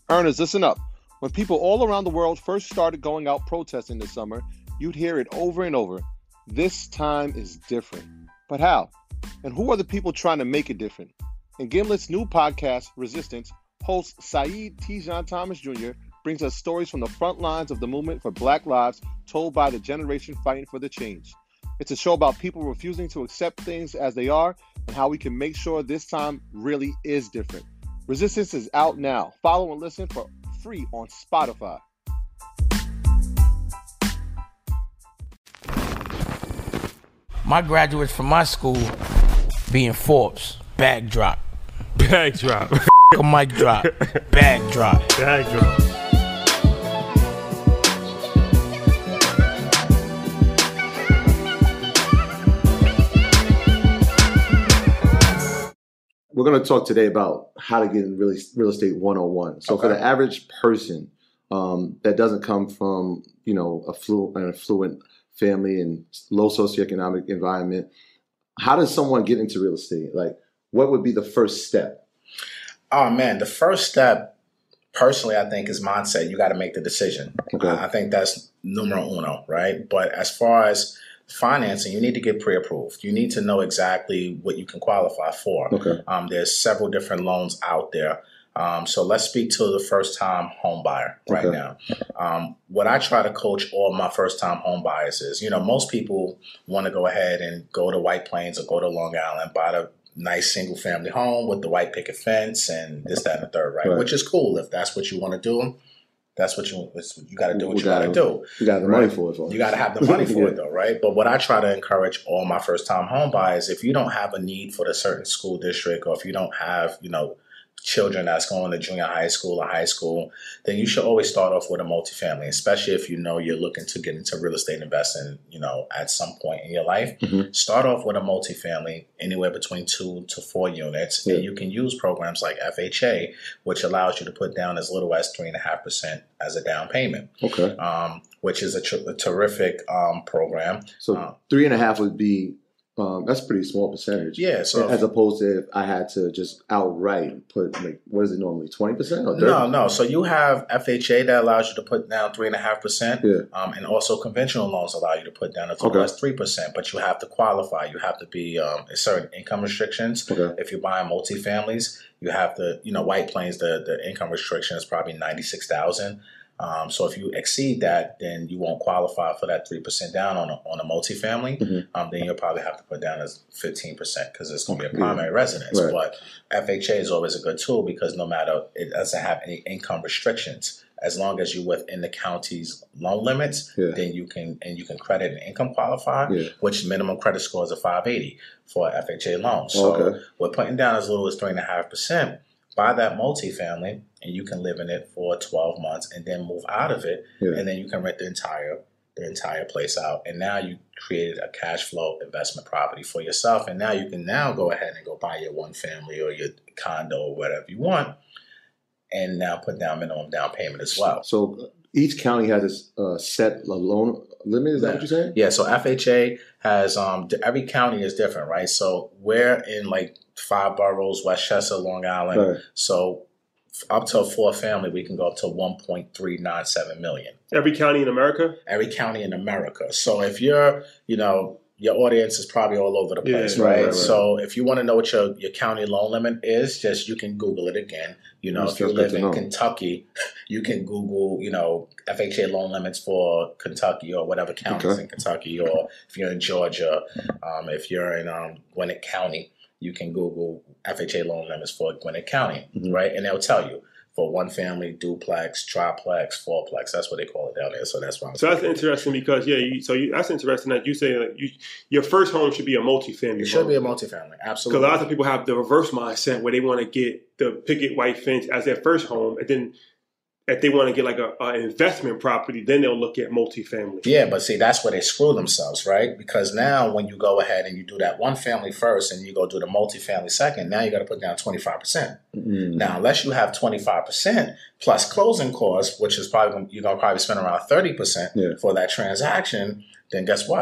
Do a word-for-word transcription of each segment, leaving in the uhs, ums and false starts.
Earners, listen up. When people all around the world first started going out protesting this summer, you'd hear it over and over. This time is different. But how? And who are the people trying to make it different? In Gimlet's new podcast, Resistance, host Saeed Tijan Thomas Junior brings us stories from the front lines of the movement for Black lives told by the generation fighting for the change. It's a show about people refusing to accept things as they are and how we can make sure this time really is different. Resistance is out now. Follow and listen for free on Spotify. My graduates from my school being Forbes, bag drop. Bag drop. A mic drop. Bag drop. Bag drop. We're going to talk today about how to get in real, real estate one oh one. So okay. For the average person um, that doesn't come from, you know, a flu- an affluent family and low socioeconomic environment, how does someone get into real estate? Like, what would be the first step? Oh, man, the first step, personally, I think is mindset. You got to make the decision. Okay. I think that's numero uno, right? But as far as financing, you need to get pre-approved. You need to know exactly what you can qualify for. Okay. Um, there's several different loans out there. Um, so let's speak to the first-time home buyer right okay. now. Um, what I try to coach all my first-time home buyers is, you know, most people want to go ahead and go to White Plains or go to Long Island, buy the nice single-family home with the white picket fence and this, that, and the third, right? right? Which is cool if that's what you want to do. That's what you you got to do. What you got to do. You got the right? money for it. For you got to have the money for yeah. it, though, right? But what I try to encourage all my first-time home buyers, if you don't have a need for a certain school district, or if you don't have, you know, children that's going to junior high school or high school, then you should always start off with a multifamily, especially if you know you're looking to get into real estate investing, you know, at some point in your life. Mm-hmm. Start off with a multifamily, anywhere between two to four units. Yeah. And you can use programs like F H A, which allows you to put down as little as three and a half percent as a down payment. Okay. Um, which is a, tr- a terrific um, program. So um, three and a half would be Um, that's a pretty small percentage. Yeah. So as opposed to if I had to just outright put, like, what is it normally, twenty percent or no, no. So you have F H A that allows you to put down three and a half percent, yeah. um, and also conventional loans allow you to put down as low as three percent. But you have to qualify. You have to be um, certain income restrictions. Okay. If you're buying multifamilies, you have to. You know, White Plains, the the income restriction is probably ninety six thousand. Um, so if you exceed that, then you won't qualify for that three percent down on a, on a multifamily. Mm-hmm. Um, then you'll probably have to put down as fifteen percent because it's going to be a primary yeah. residence. Right. But F H A is always a good tool because no matter, it doesn't have any income restrictions. As long as you're within the county's loan limits, yeah. then you can, and you can credit and income qualify, yeah. which minimum credit score is a five eighty for an F H A loan. So okay. we're putting down as little as three point five percent. Buy that multifamily, and you can live in it for twelve months, and then move out of it, yeah. and then you can rent the entire the entire place out. And now you created a cash flow investment property for yourself, and now you can now go ahead and go buy your one family or your condo or whatever you want, and now put down minimum down payment as well. So each county has a uh, set loan limit. Is that yeah. what you're saying? Yeah. So F H A has um every county is different, right? So we're in like five boroughs, Westchester, Long Island. Right. So up to a four family, we can go up to one point three nine seven million. Every county in America? Every county in America. So if you're, you know, your audience is probably all over the place, yeah, right? right, right? So if you want to know what your, your county loan limit is, just you can Google it again. You know, That's if you live in know. Kentucky, you can Google, you know, F H A loan limits for Kentucky or whatever counties okay. in Kentucky. Or if you're in Georgia, um, if you're in um, Gwinnett County, you can Google F H A loan limits for Gwinnett County, mm-hmm. right? And they'll tell you for one family, duplex, triplex, fourplex. That's what they call it down there. So that's why. So that's interesting because yeah, you, so you, that's interesting that you say that you, your first home should be a multifamily. It should home. be a multifamily, absolutely. Because a lot of people have the reverse mindset where they want to get the picket white fence as their first home, and then if they want to get like a, a investment property, then they'll look at multifamily. Yeah, but see, that's where they screw themselves, right? Because now when you go ahead and you do that one family first and you go do the multifamily second, now you got to put down twenty-five percent. Mm-hmm. Now, unless you have twenty-five percent plus closing costs, which is probably, you're going to probably spend around thirty percent yeah. for that transaction, then guess what?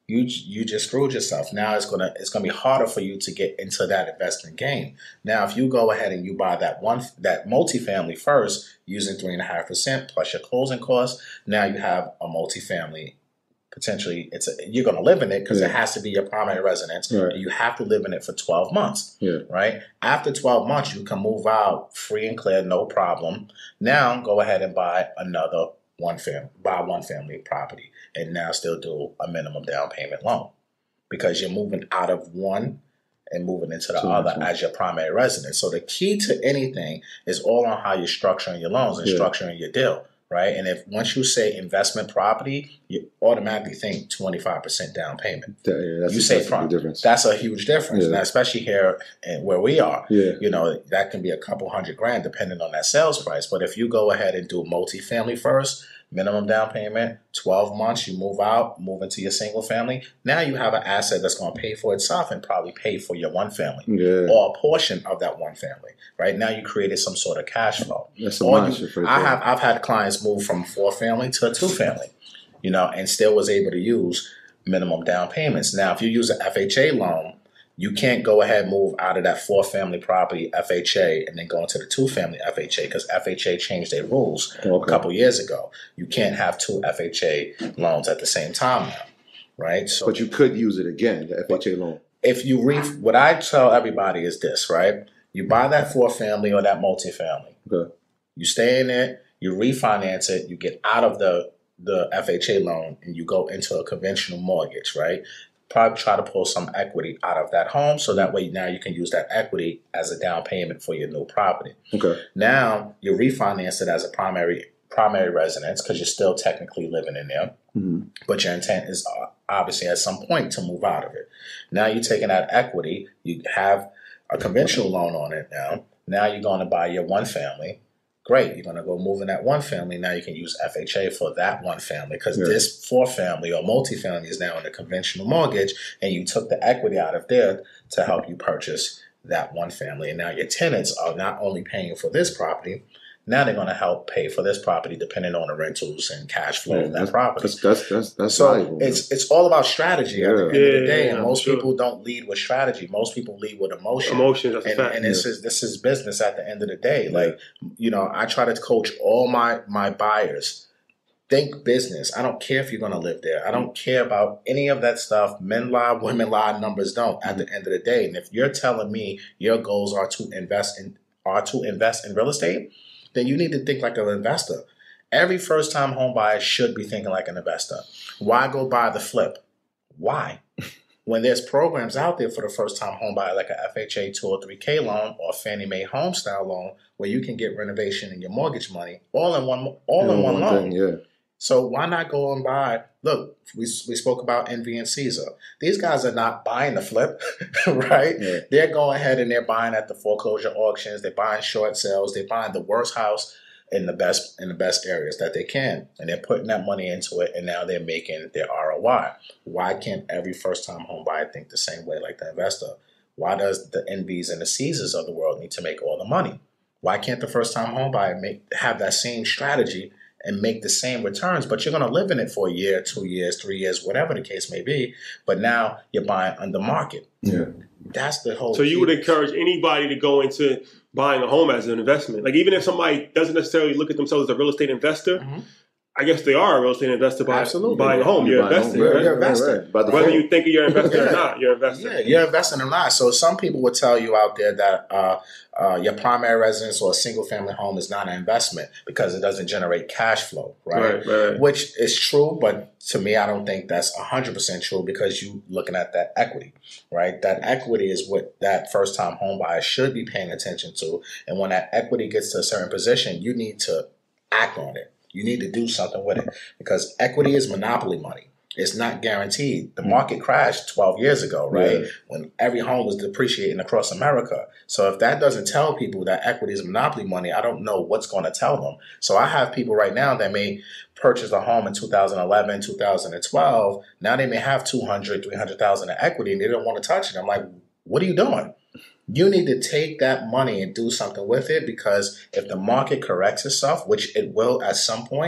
you you just screwed yourself. Now it's gonna it's gonna be harder for you to get into that investment game. Now, if you go ahead and you buy that one that multifamily first using three and a half percent plus your closing costs, now you have a multifamily. Potentially, it's a, you're going to live in it because yeah. it has to be your primary residence. Right. And you have to live in it for twelve months. Yeah. Right. After twelve months, you can move out free and clear, no problem. Now, go ahead and buy another one family, buy one family property, and now still do a minimum down payment loan because you're moving out of one and moving into the so other as your primary residence. So the key to anything is all on how you're structuring your loans and yeah. structuring your deal. Right. And if once you say investment property, you automatically think twenty-five percent down payment. Yeah, that's you a, say that's front. A difference. That's a huge difference. Yeah. Now, especially here and where we are, yeah. you know, that can be a couple hundred grand depending on that sales price. But if you go ahead and do multifamily first, minimum down payment, twelve months, you move out, move into your single family. Now you have an asset that's going to pay for itself and probably pay for your one family yeah. or a portion of that one family. Right now, you created some sort of cash flow. That's a you, for I have I've had clients move from four family to a two family, you know, and still was able to use minimum down payments. Now, if you use an F H A loan, you can't go ahead and move out of that four family property F H A and then go into the two family F H A because F H A changed their rules okay. a couple years ago. You can't have two F H A loans at the same time now, right? So, but you could use it again, the F H A loan. If you re, what I tell everybody is this, right? You buy that four family or that multifamily. Okay. You stay in it, you refinance it, you get out of the, the F H A loan and you go into a conventional mortgage, right? Probably try to pull some equity out of that home so that way now you can use that equity as a down payment for your new property. Okay. Now you refinance it as a primary primary residence because you're still technically living in there, mm-hmm. but your intent is obviously at some point to move out of it. Now you're taking that equity, you have a conventional loan on it now. Now you're going to buy your one family. Great. You're going to go move in that one family. Now you can use F H A for that one family because yeah. this four family or multifamily is now in a conventional mortgage and you took the equity out of there to help you purchase that one family. And now your tenants are not only paying for this property, now they're going to help pay for this property depending on the rentals and cash flow yeah, of that property. That's that's that's, that's so valuable. It's it's all about strategy yeah. at the end yeah, of the day. Yeah, and most sure. people don't lead with strategy. Most people lead with emotion. Emotion, that's and, a fact. And this yeah. is this is business at the end of the day. Yeah. Like, you know, I try to coach all my my buyers. Think business. I don't care if you're going to live there. I don't care about any of that stuff. Men lie, women lie, numbers don't. At the end of the day, and if you're telling me your goals are to invest in are to invest in real estate, then you need to think like an investor. Every first-time home buyer should be thinking like an investor. Why go buy the flip? Why? When there's programs out there for the first-time home buyer like a F H A two oh three K loan or Fannie Mae home style loan where you can get renovation and your mortgage money all in one all in, in one, one loan. Thing, yeah. So why not go and buy? Look, we we spoke about Envy and Caesar. These guys are not buying the flip, right? Yeah. They're going ahead and they're buying at the foreclosure auctions. They're buying short sales. They're buying the worst house in the best in the best areas that they can, and they're putting that money into it. And now they're making their R O I. Why can't every first-time home buyer think the same way like the investor? Why does the Envies and the Caesars of the world need to make all the money? Why can't the first-time home buyer make have that same strategy and make the same returns, but you're going to live in it for a year, two years, three years, whatever the case may be. But now you're buying under market. Yeah. That's the whole So you key. would encourage anybody to go into buying a home as an investment. Like even if somebody doesn't necessarily look at themselves as a real estate investor, mm-hmm. I guess they are a real estate investor by Absolutely. buying a home. You're, you're investing, home. Right? You're investing. Right, right. Whether you think you're investing yeah. or not, you're investing. Yeah, you're investing or not. So some people would tell you out there that uh, uh, your primary residence or a single-family home is not an investment because it doesn't generate cash flow, right? Right, right? Which is true, but to me, I don't think that's one hundred percent true because you're looking at that equity, right? That equity is what that first-time home buyer should be paying attention to. And when that equity gets to a certain position, you need to act on it. You need to do something with it because equity is monopoly money. It's not guaranteed. The market crashed twelve years ago, right? Yeah. When every home was depreciating across America. So if that doesn't tell people that equity is monopoly money, I don't know what's going to tell them. So I have people right now that may purchase a home in two thousand eleven, two thousand twelve. Now they may have two hundred, three hundred thousand in equity and they don't want to touch it. I'm like, what are you doing? You need to take that money and do something with it because if the market corrects itself, which it will at some point,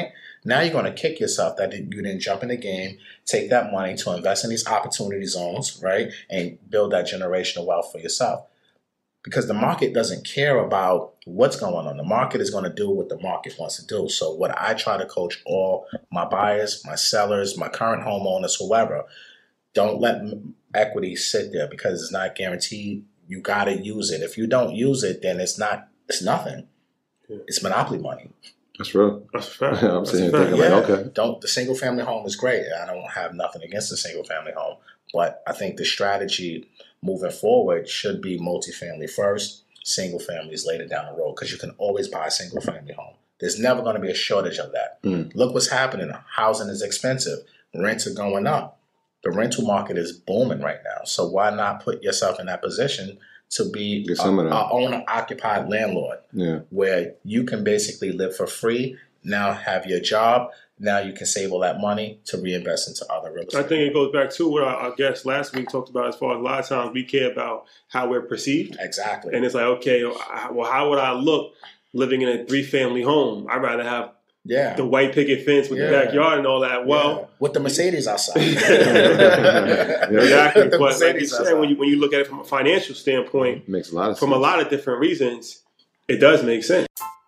Now you're going to kick yourself that you didn't jump in the game, take that money to invest in these opportunity zones, right? And build that generational wealth for yourself. Because the market doesn't care about what's going on. The market is going to do what the market wants to do. So what I try to coach all my buyers, my sellers, my current homeowners, whoever, don't let equity sit there because it's not guaranteed. You got to use it. If you don't use it, then it's not, it's nothing. Yeah. It's monopoly money. That's real. That's fair. I'm sitting here thinking, yeah. like, okay. Don't, the single family home is great. I don't have nothing against the single family home. But I think the strategy moving forward should be multifamily first, single families later down the road, because you can always buy a single family home. There's never going to be a shortage of that. Mm. Look what's happening. Housing is expensive. Rents are going up. The rental market is booming right now. So why not put yourself in that position to be a, a owner-occupied landlord, yeah, where you can basically live for free, now have your job, now you can save all that money to reinvest into other real estate. I think it goes back to what our, our guest last week talked about, as far as a lot of times we care about how we're perceived. Exactly. And it's like, okay, well, how would I look living in a three-family home? I'd rather have yeah. the white picket fence with yeah. the backyard and all that. Well, yeah. with the Mercedes outside. Exactly. But like you said, when you, when you look at it from a financial standpoint, it makes a lot of from sense. a lot of different reasons, it does make sense.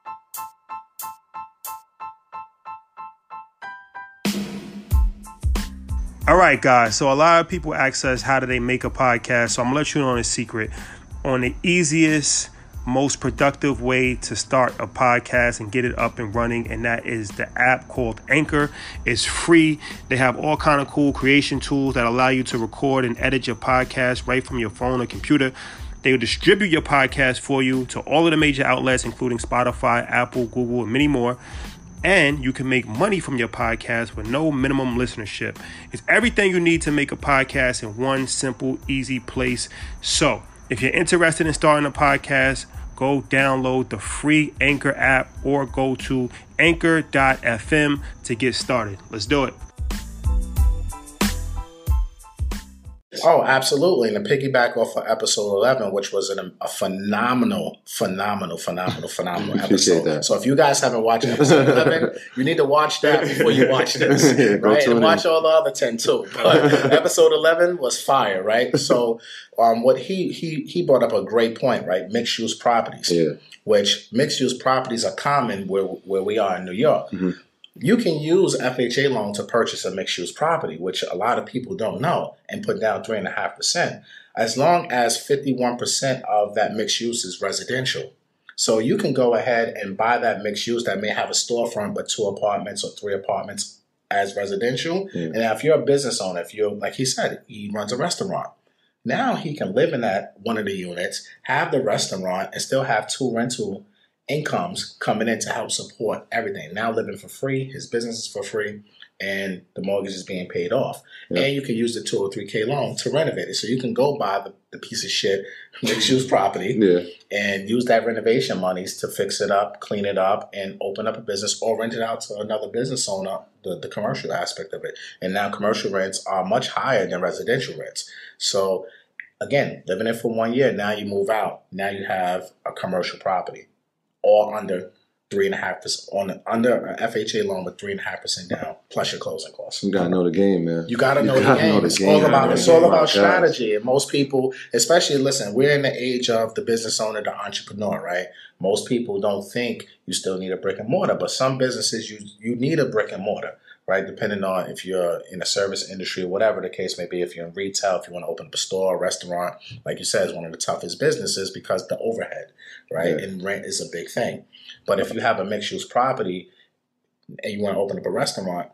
All right, guys. So a lot of people ask us, how do they make a podcast? So I'm going to let you know a secret. On the easiest, most productive way to start a podcast and get it up and running, and that is the app called Anchor. It's free. They have all kind of cool creation tools that allow you to record and edit your podcast right from your phone or computer. They will distribute your podcast for you to all of the major outlets, including Spotify, Apple, Google, and many more. And you can make money from your podcast with no minimum listenership. It's everything you need to make a podcast in one simple, easy place. So if you're interested in starting a podcast, go download the free Anchor app or go to anchor dot f m to get started. Let's do it. Oh, absolutely. And to piggyback off of episode eleven, which was an, a phenomenal, phenomenal, phenomenal, phenomenal episode. That. So if you guys haven't watched episode eleven, you need to watch that before you watch this, yeah, right? And watch all the other ten too. But episode eleven was fire, right? So um, what he he he brought up a great point, right? Mixed use properties, yeah. which mixed use properties are common where where we are in New York. Mm-hmm. You can use F H A loan to purchase a mixed-use property, which a lot of people don't know, and put down three point five percent, as long as fifty-one percent of that mixed use is residential. So you can go ahead and buy that mixed use that may have a storefront but two apartments or three apartments as residential. Yeah. And if you're a business owner, if you're, like he said, he runs a restaurant. Now he can live in that one of the units, have the restaurant, and still have two rental incomes coming in to help support everything. Now living for free, his business is for free, and the mortgage is being paid off. Yeah. And you can use the two or three K loan to renovate it. So you can go buy the, the piece of shit mixed-use property yeah. and use that renovation monies to fix it up, clean it up, and open up a business or rent it out to another business owner, the, the commercial aspect of it. And now commercial rents are much higher than residential rents. So again, living it for one year, now you move out. Now you have a commercial property. Or under three and a half percent on under an F H A loan with three and a half percent down, plus your closing costs. You gotta know the game, man. You gotta know, you the, gotta game. know the it's game. All about it's all about strategy. And most people, especially listen, we're in the age of the business owner, the entrepreneur, right? Most people don't think you still need a brick and mortar, but some businesses you you need a brick and mortar, right? Depending on if you're in a service industry or whatever the case may be. If you're in retail, if you want to open up a store, a restaurant, like you said, is one of the toughest businesses because the overhead, right? Yeah. And rent is a big thing. But if you have a mixed-use property and you want to open up a restaurant,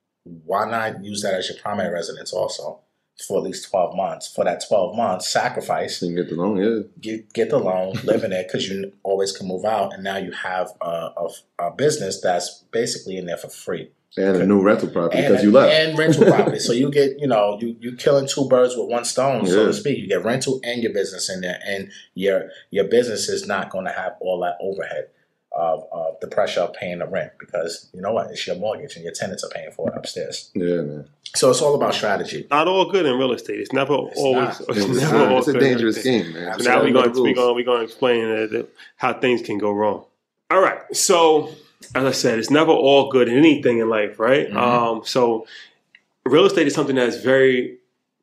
why not use that as your primary residence also for at least twelve months? For that twelve months, sacrifice. You can get the loan, yeah. Get, get the loan, live in it, because you always can move out. And now you have a, a, a business that's basically in there for free. And a new rental property because you left. And rental property. So you get, you know, you you killing two birds with one stone, yeah. so to speak. You get rental and your business in there. And your your business is not going to have all that overhead of, of the pressure of paying the rent because, you know what, it's your mortgage and your tenants are paying for it upstairs. Yeah, man. So it's all about strategy. Not all good in real estate. It's never it's always. Not. It's, it's, never all it's a dangerous game, man. So now we're going to we're going to explain uh, the, how things can go wrong. All right. So as I said, it's never all good in anything in life, right? Mm-hmm. Um, so real estate is something that's very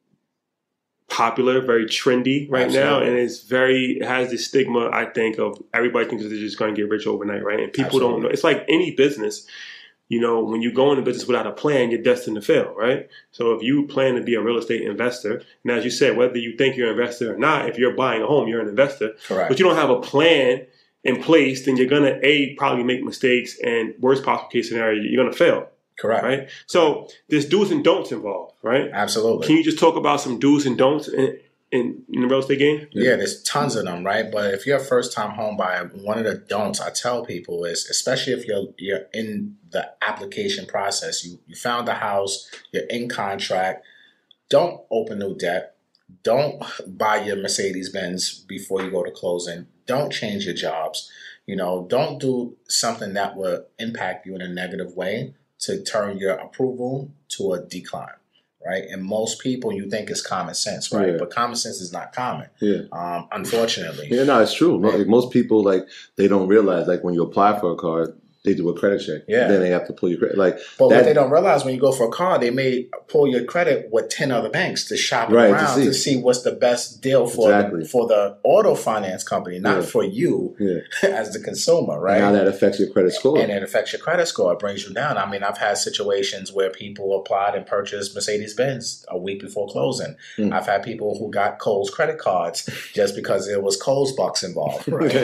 popular, very trendy right Absolutely. now, and it's very it has this stigma, I think, of everybody thinks they're just going to get rich overnight, right? And people Absolutely. don't know. It's like any business. You know, when you go into business without a plan, you're destined to fail, right? So if you plan to be a real estate investor, and as you said, whether you think you're an investor or not, if you're buying a home, you're an investor. Correct. But you don't have a plan in place, then you're going to, A, probably make mistakes, and worst possible case scenario, you're going to fail. Correct. Right? So there's do's and don'ts involved, right? Absolutely. Can you just talk about some do's and don'ts in, in, in the real estate game? Yeah, there's tons of them, right? But if you're a first-time home buyer, one of the don'ts I tell people is, especially if you're you're in the application process, you, you found a house, you're in contract, don't open new debt. Don't buy your Mercedes-Benz before you go to closing. Don't change your jobs. You know, don't do something that will impact you in a negative way to turn your approval to a decline, right? And most people, you think it's common sense, right? Yeah. But common sense is not common, yeah. um, unfortunately. Yeah, no, it's true. Like, most people, like, they don't realize, like, when you apply for a car, they do a credit check. Yeah. Then they have to pull your credit. Like, but that, what they don't realize, when you go for a car, they may pull your credit with ten other banks to shop right, around to see. to see what's the best deal for exactly. the, for the auto finance company, not yeah. for you yeah. as the consumer, right? And now that affects your credit score. And it affects your credit score. It brings you down. I mean, I've had situations where people applied and purchased Mercedes-Benz a week before closing. Mm. I've had people who got Kohl's credit cards just because there was Kohl's bucks involved, right?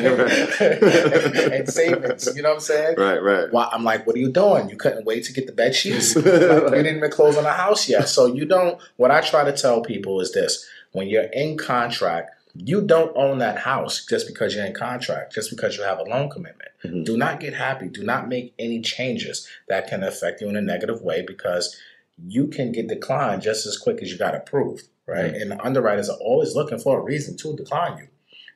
and, and savings, you know what I'm saying? Right, right. Well, I'm like, what are you doing? You couldn't wait to get the bed sheets. Like, you didn't even close on a house yet. So you don't, what I try to tell people is this: when you're in contract, you don't own that house just because you're in contract, just because you have a loan commitment. Mm-hmm. Do not get happy. Do not make any changes that can affect you in a negative way, because you can get declined just as quick as you got approved, right? Mm-hmm. And the underwriters are always looking for a reason to decline you.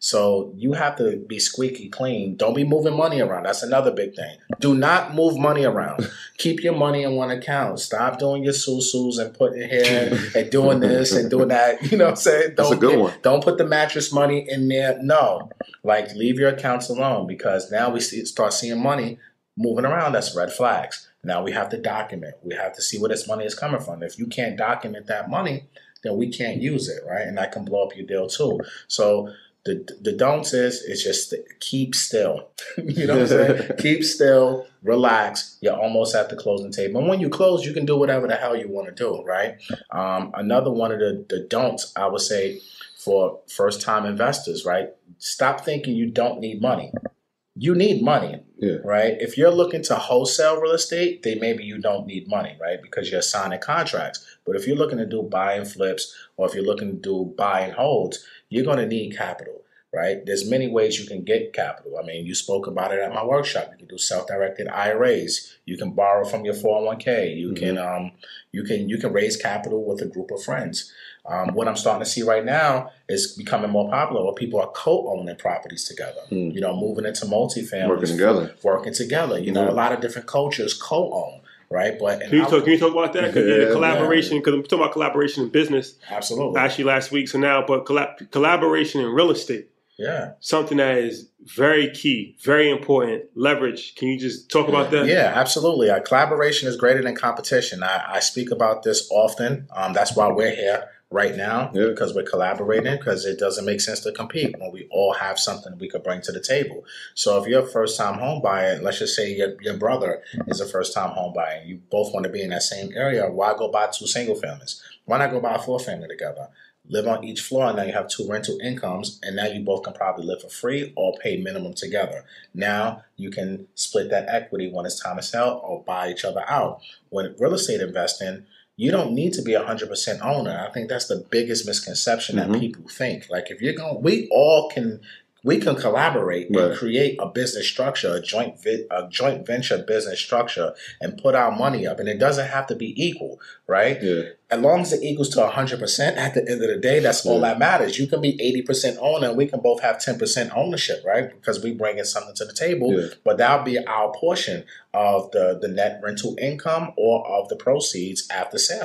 So you have to be squeaky clean. Don't be moving money around. That's another big thing. Do not move money around. Keep your money in one account. Stop doing your susus and putting here and doing this and doing that. You know what I'm saying? Don't That's a good get, one. Don't put the mattress money in there. No. Like, leave your accounts alone, because now we see, start seeing money moving around. That's red flags. Now we have to document. We have to see where this money is coming from. If you can't document that money, then we can't use it, right? And that can blow up your deal too. So The the don'ts is, it's just keep still. You know what I'm saying? Keep still, relax. You're almost at the closing table. And when you close, you can do whatever the hell you want to do, right? Um, another one of the, the don'ts, I would say, for first-time investors, right? Stop thinking you don't need money. You need money, yeah. right? If you're looking to wholesale real estate, then maybe you don't need money, right? Because you're signing contracts. But if you're looking to do buy and flips, or if you're looking to do buy and holds, you're going to need capital, right? There's many ways you can get capital. I mean, you spoke about it at my workshop. You can do self-directed I R As. You can borrow from your four oh one k. You mm-hmm. can um, you can you can raise capital with a group of friends. Um, what I'm starting to see right now is becoming more popular, where people are co-owning properties together. Mm. You know, moving into multifamily, working together, working together. You know, yeah. a lot of different cultures co-own. Right, but can you, talk, can you talk about that? Because yeah, the collaboration, because yeah. I'm talking about collaboration in business. Absolutely. Actually, last week, so now, but collab- collaboration in real estate. Yeah. Something that is very key, very important. Leverage. Can you just talk about that? Yeah, absolutely. Uh, collaboration is greater than competition. I, I speak about this often. Um, that's why we're here right now, yeah. because we're collaborating, because it doesn't make sense to compete when we all have something we could bring to the table. So if you're a first-time home buyer, let's just say your, your brother is a first-time home buyer, and you both want to be in that same area, why go buy two single families? Why not go buy a four-family together? Live on each floor, and now you have two rental incomes, and now you both can probably live for free or pay minimum together. Now you can split that equity when it's time to sell, or buy each other out. When real estate investing, you don't need to be a one hundred percent owner. I think that's the biggest misconception that mm-hmm. people think. Like, if you're going, we all can, we can collaborate right. and create a business structure, a joint vi- a joint venture business structure, and put our money up. And it doesn't have to be equal, right? Yeah. As long as it equals to one hundred percent at the end of the day, that's yeah. all that matters. You can be eighty percent owner, and we can both have ten percent ownership, right? Because we bring in something to the table, yeah. but that'll be our portion of the, the net rental income or of the proceeds after sale.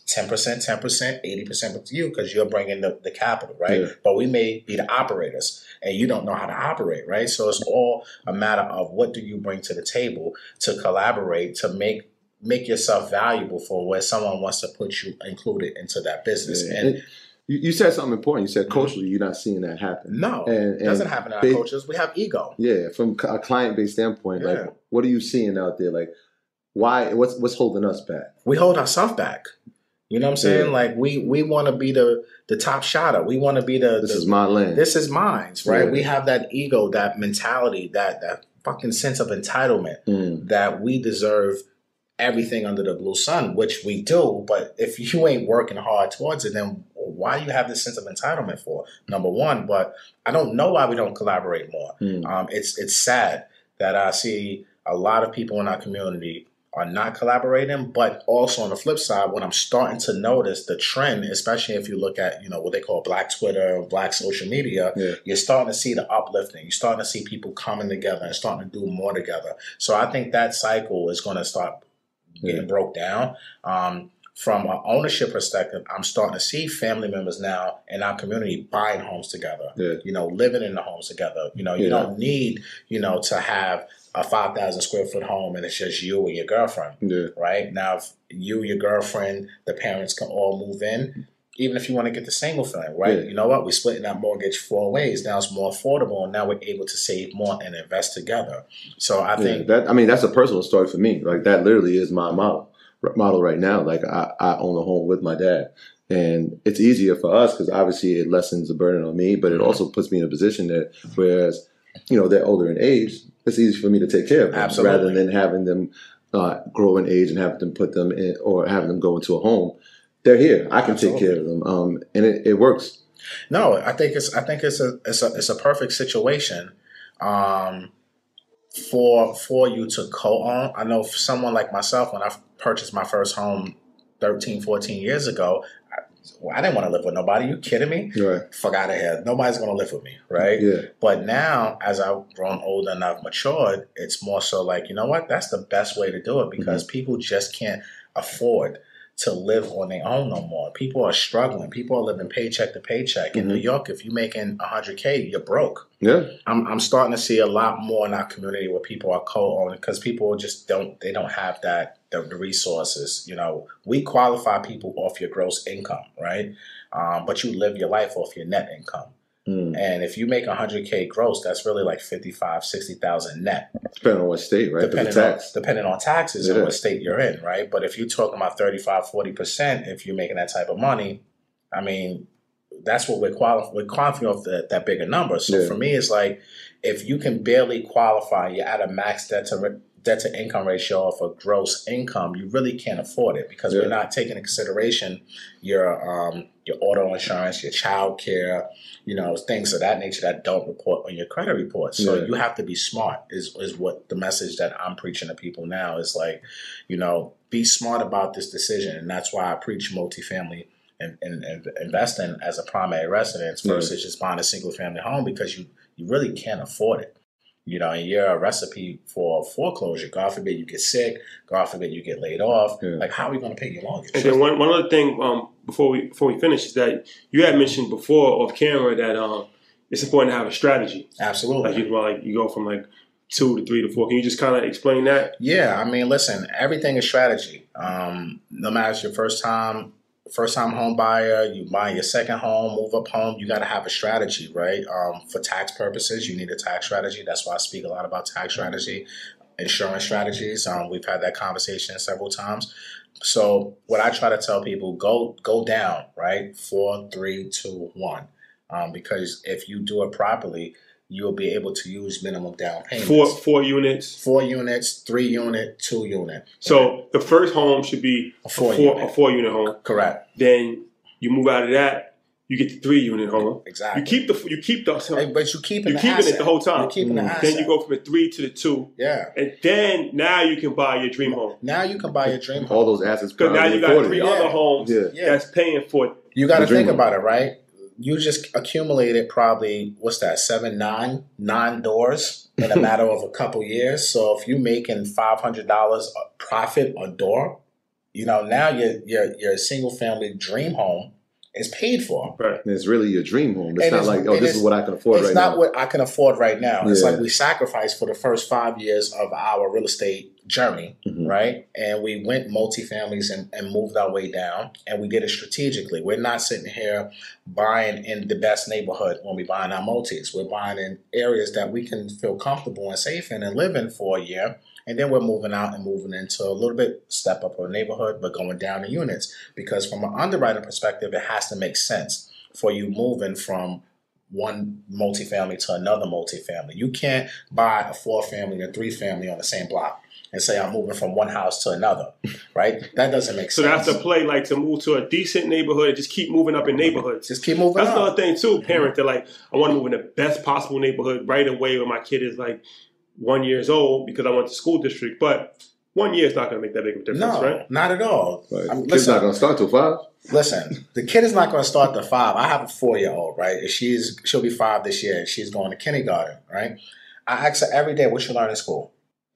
ten percent, ten percent, eighty percent with you because you're bringing the, the capital, right? Yeah. But we may be the operators and you don't know how to operate, right? So it's all a matter of what do you bring to the table to collaborate, to make make yourself valuable for where someone wants to put you included into that business. Yeah. And, and you, you said something important. You said culturally, you're not seeing that happen. No, and, it doesn't happen in our they, cultures. We have ego. Yeah, from a client-based standpoint, yeah. like what are you seeing out there? Like why, what's what's holding us back? We hold ourselves back. You know what I'm saying? Yeah. Like we we want to be the the top shotter. We want to be the this the, is my land. This is mine, right? Yeah. We have that ego, that mentality, that that fucking sense of entitlement mm. that we deserve everything under the blue sun, which we do. But if you ain't working hard towards it, then why do you have this sense of entitlement for? Number one, but I don't know why we don't collaborate more. Mm. Um, it's it's sad that I see a lot of people in our community are not collaborating, but also on the flip side, when I'm starting to notice the trend, especially if you look at, you know, what they call Black Twitter, Black social media, yeah. you're starting to see the uplifting. You're starting to see people coming together and starting to do more together. So I think that cycle is going to start getting yeah. broke down. Um, from an ownership perspective, I'm starting to see family members now in our community buying homes together, yeah. you know, living in the homes together. You know, you yeah. don't need, you know, to have a five thousand square foot home and it's just you and your girlfriend, yeah. right? Now, if you, your girlfriend, the parents can all move in, even if you want to get the single feeling, right? Yeah. You know what? We're splitting that mortgage four ways. Now it's more affordable and now we're able to save more and invest together. So I yeah, think... that. I mean, that's a personal story for me. Like that literally is my model, model right now. Like I, I own a home with my dad. And it's easier for us because obviously it lessens the burden on me, but it also puts me in a position that whereas, you know, they're older in age, it's easy for me to take care of them. Absolutely. Rather than having them uh, grow in age and having them put them in or having them go into a home. They're here. I can Absolutely. take care of them. Um, and it, it works. No, I think it's I think it's a it's a it's a perfect situation um, for for you to co-own. I know for someone like myself, when I purchased my first home thirteen, fourteen years ago, I, I didn't want to live with nobody. You kidding me? Right. Fuck out of here. Nobody's going to live with me, right? Yeah. But now, as I've grown older and I've matured, it's more so like, you know what? That's the best way to do it because mm-hmm. people just can't afford to live on their own no more. People are struggling. People are living paycheck to paycheck. Mm-hmm. In New York, if you're making one hundred K, you're broke. Yeah. I'm I'm starting to see a lot more in our community where people are co-owning because people just don't, they don't have that, the, the resources. You know, we qualify people off your gross income, right? Um, but you live your life off your net income. Mm. And if you make one hundred K gross, that's really like fifty-five, sixty thousand net. Depending on what state, right? Depending, tax. on, depending on taxes yeah. and what state you're in, right? But if you're talking about thirty-five, forty percent, if you're making that type of money, I mean, that's what we're qualifying. We're qualifying off the, that bigger number. So yeah. for me, it's like if you can barely qualify, you're at a max debt to debt to income ratio of a gross income, you really can't afford it because yeah. we're not taking into consideration your um, your auto insurance, your child care, you know, things of that nature that don't report on your credit report. So yeah. you have to be smart is, is what the message that I'm preaching to people now is like, you know, be smart about this decision. And that's why I preach multifamily and, and, and investing as a primary residence versus yeah. just buying a single family home because you, you really can't afford it. You know, and you're a recipe for foreclosure. God forbid you get sick. God forbid you get laid off. Yeah. Like, how are we going to pay your mortgage? And then one, one other thing um, before we before we finish is that you had mentioned before off camera that um, it's important to have a strategy. Absolutely. Like you like you go from like two to three to four. Can you just kind of explain that? Yeah, I mean, listen, everything is strategy. Um, no matter if it's your first time. First time home buyer, you buy your second home, move up home, you got to have a strategy, right? Um, for tax purposes, you need a tax strategy. That's why I speak a lot about tax strategy, insurance strategies. Um, we've had that conversation several times. So what I try to tell people, go go down, right? Four, three, two, one. Um, because if you do it properly, you'll be able to use minimum down payments. Four four units. Four units, three unit, two unit. So right? The first home should be a four, a four, unit. A four unit home. Correct. Then you move out of that, you get the three unit home. Exactly. You keep the you keep the hey, but you keep you're keeping asset. it the whole time. You're keeping mm. the asset. Then you go from a three to the two. Yeah. And then now you can buy your dream home. Now you can buy your dream home. All those assets. Because now you got three yeah. other homes yeah. that's paying for it. You got to think home. about it, right? You just accumulated probably, what's that, seven, nine, nine doors in a matter of a couple years. So if you're making five hundred dollars profit a door, you know, now your your your single family dream home is paid for. Right. And it's really your dream home. It's And not it's- like, oh, and this it's- is what I can afford It's right not now. what I can afford right now. It's Yeah. like we sacrificed for the first five years of our real estate journey, Mhm. right? And we went multifamilies and, and moved our way down, and we did it strategically. We're not sitting here buying in the best neighborhood when we're buying our multis. We're buying in areas that we can feel comfortable and safe in and live in for a year. And then we're moving out and moving into a little bit step up of a neighborhood, but going down in units. Because from an underwriting perspective, it has to make sense for you moving from one multifamily to another multifamily. You can't buy a four family and three family on the same block and say I'm moving from one house to another, right? That doesn't make So sense. that's the play, like to move to a decent neighborhood and just keep moving up in neighborhoods. Just keep moving That's up. another thing too, parents. They're like, I want to move in the best possible neighborhood right away when my kid is like one years old because I went to school district. But one year is not going to make that big of a difference, No, right? not at all. Right. I mean, Kid's listen, not going to start till five. Listen, the kid is not going to start the five. I have a four-year-old, right? And she's she'll be five this year, and she's going to kindergarten, right? I ask her every day, what you learn in school?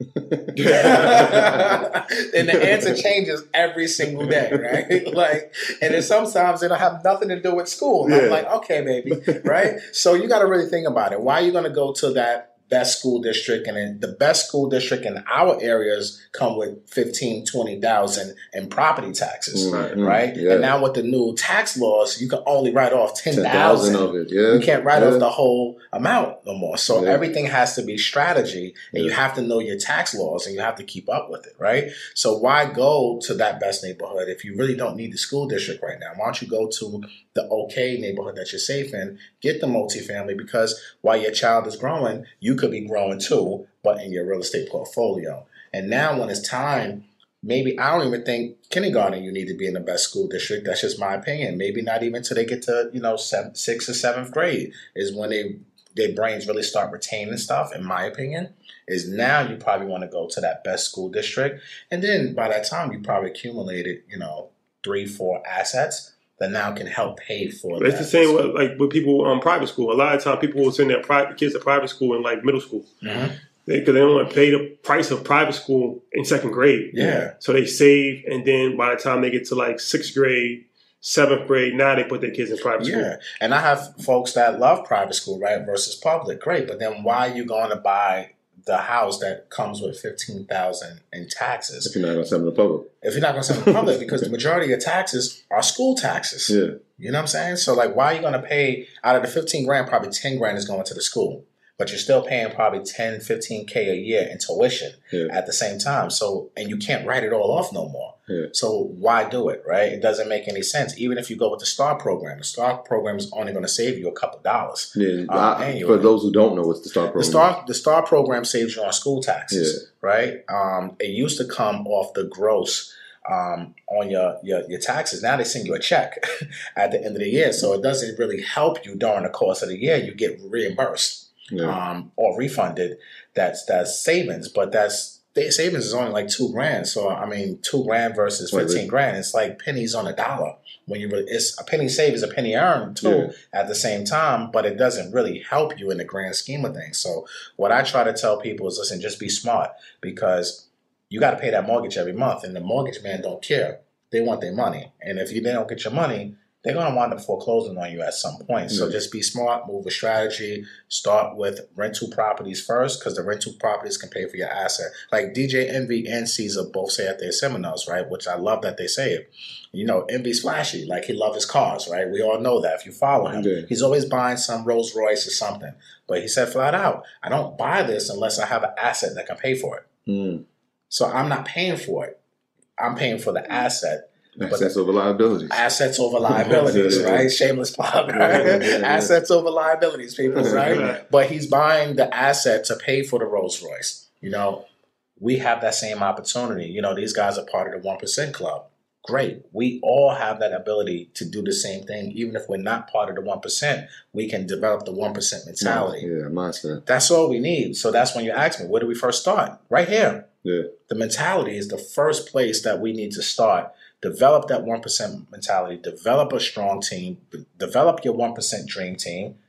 And the answer changes every single day, right? Like, and then sometimes it'll have nothing to do with school. And Yeah. I'm like, okay, baby, right? So you got to really think about it. Why are you going to go to that best school district? And then the best school district in our areas come with fifteen, twenty thousand in property taxes, Mhm. right? Yeah. And now with the new tax laws, you can only write off ten ten thousand thousand. of it, yeah. You can't write yeah. off the whole amount no more. So Yeah. everything has to be strategy, and you Yeah. have to know your tax laws, and you have to keep up with it, right? So why go to that best neighborhood if you really don't need the school district right now? Why don't you go to the okay neighborhood that you're safe in, get the multifamily, because while your child is growing, you could be growing too, but in your real estate portfolio. And now when it's time, maybe I don't even think kindergarten you need to be in the best school district. That's just my opinion. Maybe not even till they get to, you know, seventh, sixth or seventh grade is when they their brains really start retaining stuff, in my opinion. Is now you probably want to go to that best school district. And then by that time you probably accumulated, you know, three, four assets that now can help pay for It's that. the same with like with people on um, private school. A lot of times people will send their private kids to private school in like middle school. Mhm. Because they, they don't want to pay the price of private school in second grade. Yeah. So they save, and then by the time they get to like sixth grade, seventh grade, now they put their kids in private school. Yeah. And I have folks that love private school, right, versus public. Great. But then why are you going to buy the house that comes with fifteen thousand in taxes If you're not going to send them to public. if you're not going to send them to public? Because the majority of your taxes are school taxes. Yeah. You know what I'm saying? So like, why are you going to pay out of the fifteen grand, probably ten grand is going to the school, but you're still paying probably ten, fifteen K a year in tuition Yeah. at the same time. So, and you can't write it all off no more. Yeah. So why do it, right? It doesn't make any sense. Even if you go with the STAR program, the STAR program is only going to save you a couple dollars. Yeah. Uh, I- annually. for those who don't know, what's the STAR The program? STAR the STAR program saves you on school taxes, right? Um, it used to come off the gross um, on your, your your taxes. Now they send you a check at the end of the year, so it doesn't really help you during the course of the year. You get reimbursed Yeah. um, or refunded. That's that's savings, but that's the savings is only like two grand. So I mean, two grand versus Right, fifteen right. grand. It's like pennies on a dollar. When you really, it's a penny saved is a penny earned too Yeah. at the same time, but it doesn't really help you in the grand scheme of things. So what I try to tell people is, listen, just be smart, because you got to pay that mortgage every month, and the mortgage man don't care. They want their money, and if you they don't get your money, they're going to wind up foreclosing on you at some point. So Yeah. just be smart, move with strategy, start with rental properties first, because the rental properties can pay for your asset. Like D J Envy and Caesar both say at their seminars, right? Which I love that they say it. You know, Envy's flashy, like he loves his cars, right? We all know that if you follow him. Yeah. He's always buying some Rolls Royce or something. But he said flat out, I don't buy this unless I have an asset that can pay for it. Mm. So I'm not paying for it. I'm paying for the asset. Assets over liabilities. Assets over liabilities, Yeah. right? Shameless plug, right? Yeah, yeah, yeah, yeah. Assets over liabilities, people, right? Yeah. But he's buying the asset to pay for the Rolls Royce. You know, we have that same opportunity. You know, these guys are part of the one percent club. Great. We all have that ability to do the same thing. Even if we're not part of the one percent, we can develop the one percent mentality. Yeah, mindset. That's all we need. So that's when you ask me, where do we first start? Right here. Yeah. The mentality is the first place that we need to start. Develop that one percent mentality. Develop a strong team. Develop your one percent dream team.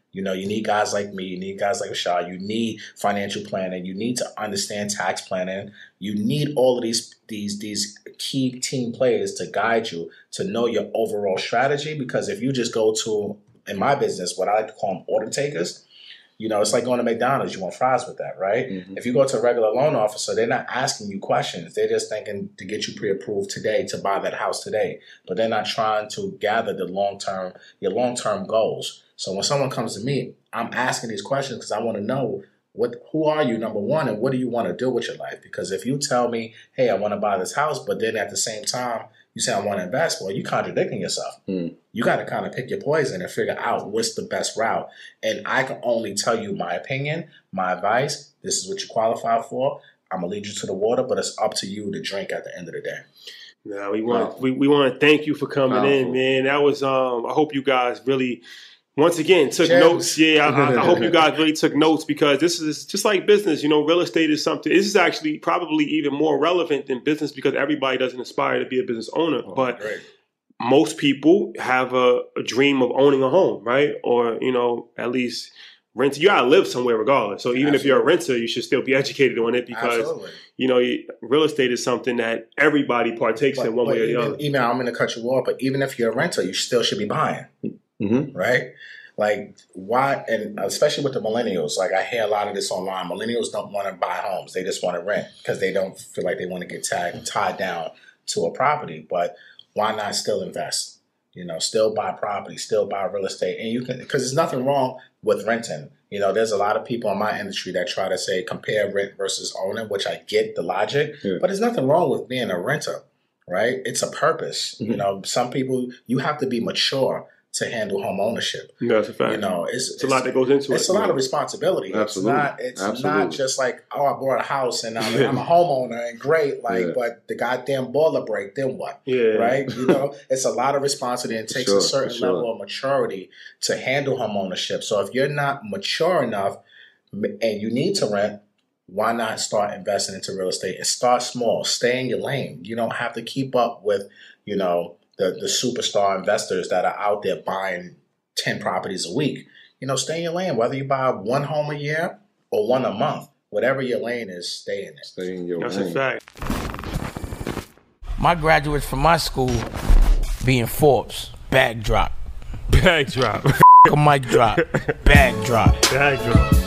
You know, you need guys like me. You need guys like Rashad. You need financial planning. You need to understand tax planning. You need all of these these these key team players to guide you to know your overall strategy. Because if you just go to, in my business, what I like to call them order takers, you know, it's like going to McDonald's. You want fries with that, right? Mm-hmm. If you go to a regular loan officer, they're not asking you questions. They're just thinking to get you pre-approved today to buy that house today. But they're not trying to gather the long-term, your long-term goals. So when someone comes to me, I'm asking these questions because I want to know what, who are you, number one, and what do you want to do with your life? Because if you tell me, hey, I want to buy this house, but then at the same time, you say I want to invest, well, you're contradicting yourself. Mm. You got to kind of pick your poison and figure out what's the best route. And I can only tell you my opinion, my advice. This is what you qualify for. I'm going to lead you to the water, but it's up to you to drink at the end of the day. Now, we want to we, we want to thank you for coming Powerful. in, man. That was, um, I hope you guys really, once again, took Cheers. notes. Yeah, I, I hope you guys really took notes because this is just like business. You know, real estate is something. This is actually probably even more relevant than business because everybody doesn't aspire to be a business owner. Oh, but great. most people have a, a dream of owning a home, right? Or, you know, at least rent. You gotta live somewhere regardless. So even Absolutely. if you're a renter, you should still be educated on it because, Absolutely. you know, real estate is something that everybody partakes but, in one way or the even, other. Even, I'm going to cut you off, but even if you're a renter, you still should be buying. Mm-hmm. Right? Like why, and especially with the millennials, like I hear a lot of this online. Millennials don't want to buy homes. They just want to rent because they don't feel like they want to get tied, tied down to a property. But why not still invest? You know, still buy property, still buy real estate. And you can, because there's nothing wrong with renting. You know, there's a lot of people in my industry that try to say compare rent versus owning, which I get the logic, yeah. but there's nothing wrong with being a renter, right? It's a purpose. Mm-hmm. You know, some people, you have to be mature to handle home ownership. That's a fact. You know, it's, it's, it's a lot that goes into it's it. It's a lot yeah. of responsibility. Absolutely. It's not, it's Absolutely. not just like, oh, I bought a house and I'm, I'm a homeowner and great, like, yeah. but the goddamn boiler break, then what? Yeah. Right? You know, it's a lot of responsibility. It takes sure, a certain sure. level of maturity to handle home ownership. So if you're not mature enough and you need to rent, why not start investing into real estate and start small? Stay in your lane. You don't have to keep up with, you know, the, the superstar investors that are out there buying ten properties a week. You know, stay in your lane. Whether you buy one home a year or one a month, whatever your lane is, stay in it. Stay in your That's lane. That's a fact. My graduates from my school being Forbes, bag drop. Bag drop. A mic drop. Bag drop. Bag drop.